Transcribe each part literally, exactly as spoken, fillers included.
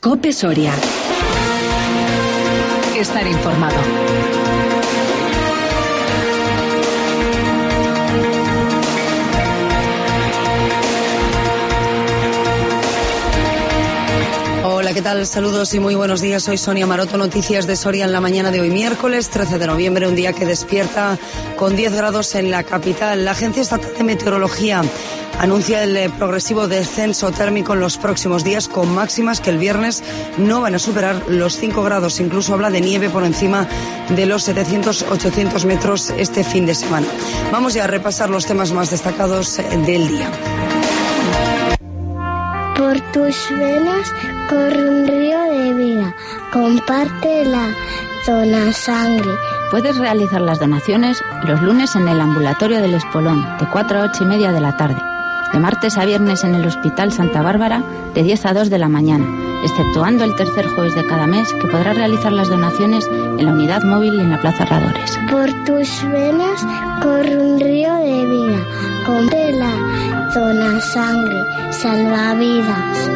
COPE Soria. Estar informado. Hola, ¿qué tal? Saludos y muy buenos días. Soy Sonia Maroto, noticias de Soria en la mañana de hoy, miércoles trece de noviembre, un día que despierta con diez grados en la capital. La Agencia Estatal de Meteorología anuncia el progresivo descenso térmico en los próximos días, con máximas que el viernes no van a superar los cinco grados. Incluso habla de nieve por encima de los setecientos ochocientos metros este fin de semana. Vamos ya a repasar los temas más destacados del día. Por tus venas corre un río de vida. Comparte la dona sangre. Puedes realizar las donaciones los lunes en el ambulatorio del Espolón, de cuatro a ocho y media de la tarde. De martes a viernes en el Hospital Santa Bárbara, de diez a dos de la mañana, exceptuando el tercer jueves de cada mes, que podrás realizar las donaciones en la unidad móvil y en la Plaza Herradores. Por tus venas corre un río de vida. Comparte la dona sangre. Salva vidas.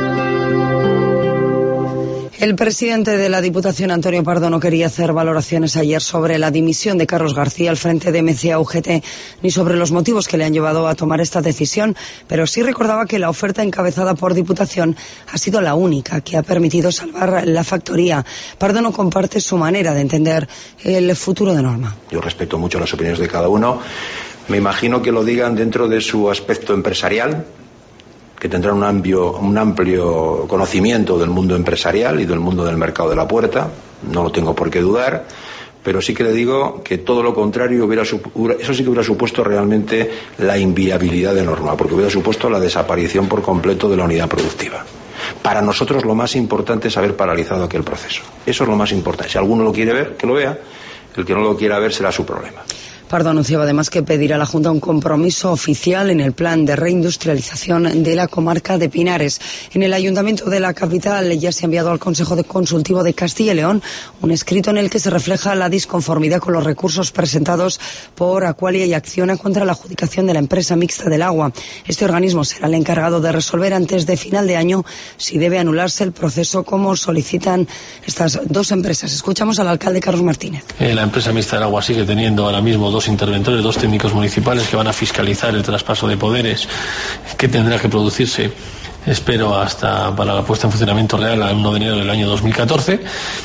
El presidente de la Diputación, Antonio Pardo, no quería hacer valoraciones ayer sobre la dimisión de Carlos García al frente de M C A U G T ni sobre los motivos que le han llevado a tomar esta decisión, pero sí recordaba que la oferta encabezada por Diputación ha sido la única que ha permitido salvar la factoría. Pardo no comparte su manera de entender el futuro de Norma. Yo respeto mucho las opiniones de cada uno. Me imagino que lo digan dentro de su aspecto empresarial, que tendrán un amplio, un amplio conocimiento del mundo empresarial y del mundo del mercado de la puerta, no lo tengo por qué dudar, pero sí que le digo que todo lo contrario hubiera, eso sí que hubiera supuesto realmente la inviabilidad de Norma, porque hubiera supuesto la desaparición por completo de la unidad productiva. Para nosotros lo más importante es haber paralizado aquel proceso. Eso es lo más importante. Si alguno lo quiere ver, que lo vea. El que no lo quiera ver será su problema. Pardo anunciaba además que pedirá a la Junta un compromiso oficial en el plan de reindustrialización de la comarca de Pinares. En el Ayuntamiento de la capital ya se ha enviado al Consejo Consultivo de Castilla y León un escrito en el que se refleja la disconformidad con los recursos presentados por Aqualia y Acciona contra la adjudicación de la empresa mixta del agua. Este organismo será el encargado de resolver antes de final de año si debe anularse el proceso, como solicitan estas dos empresas. Escuchamos al alcalde Carlos Martínez. Eh, la empresa mixta del agua sigue teniendo ahora mismo dos dos interventores, dos técnicos municipales que van a fiscalizar el traspaso de poderes que tendrá que producirse, espero, hasta para la puesta en funcionamiento real al uno de enero del año dos mil catorce.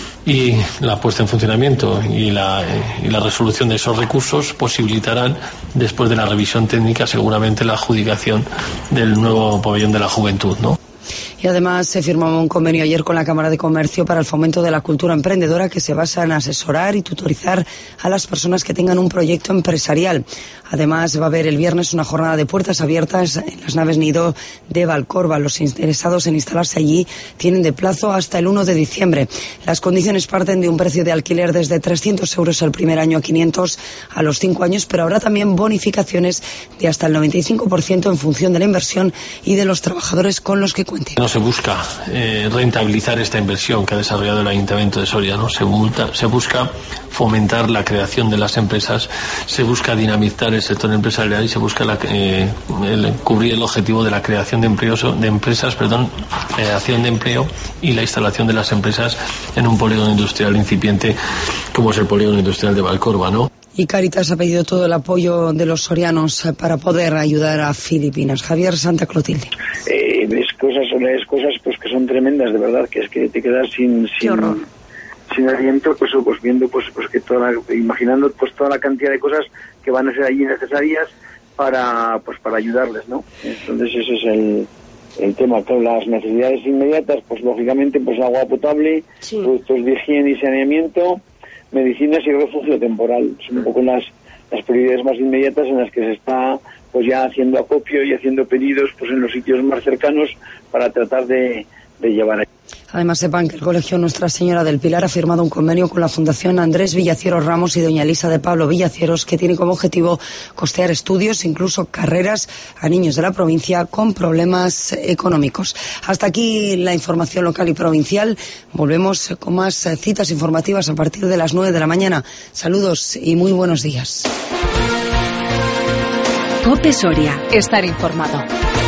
Y la puesta en funcionamiento y la, y la resolución de esos recursos posibilitarán, después de la revisión técnica, seguramente la adjudicación del nuevo pabellón de la juventud, ¿no? Y además se firmó un convenio ayer con la Cámara de Comercio para el fomento de la cultura emprendedora, que se basa en asesorar y tutorizar a las personas que tengan un proyecto empresarial. Además va a haber el viernes una jornada de puertas abiertas en las naves nido de Valcorba. Los interesados en instalarse allí tienen de plazo hasta el uno de diciembre. Las condiciones parten de un precio de alquiler desde trescientos euros el primer año a quinientos a los cinco años, pero habrá también bonificaciones de hasta el noventa y cinco por ciento en función de la inversión y de los trabajadores con los que cuenten. No se busca eh, rentabilizar esta inversión que ha desarrollado el Ayuntamiento de Soria, ¿no? Se, multa, se busca fomentar la creación de las empresas, se busca dinamizar el sector empresarial y se busca la, eh, el, cubrir el objetivo de la creación de empleos, de empresas, perdón, creación de empleo y la instalación de las empresas en un polígono industrial incipiente como es el polígono industrial de Valcorba, ¿no? Y Cáritas ha pedido todo el apoyo de los sorianos para poder ayudar a Filipinas. Javier Santa Clotilde. Eh, ves cosas, ves cosas pues que son tremendas, de verdad, que es que te quedas sin sin, sin aliento, pues, pues viendo pues pues que toda la, imaginando pues toda la cantidad de cosas que van a ser allí necesarias para pues para ayudarles, ¿no? Entonces ese es el el tema. Claro, las necesidades inmediatas, pues lógicamente pues agua potable, sí, productos de higiene y saneamiento, medicinas y refugio temporal. Son un poco las las prioridades más inmediatas en las que se está pues ya haciendo acopio y haciendo pedidos pues en los sitios más cercanos para tratar de, de llevar ahí. Además, sepan que el Colegio Nuestra Señora del Pilar ha firmado un convenio con la Fundación Andrés Villacieros Ramos y doña Elisa de Pablo Villacieros, que tiene como objetivo costear estudios, incluso carreras, a niños de la provincia con problemas económicos. Hasta aquí la información local y provincial. Volvemos con más citas informativas a partir de las nueve de la mañana. Saludos y muy buenos días. COPE Soria. Estar informado.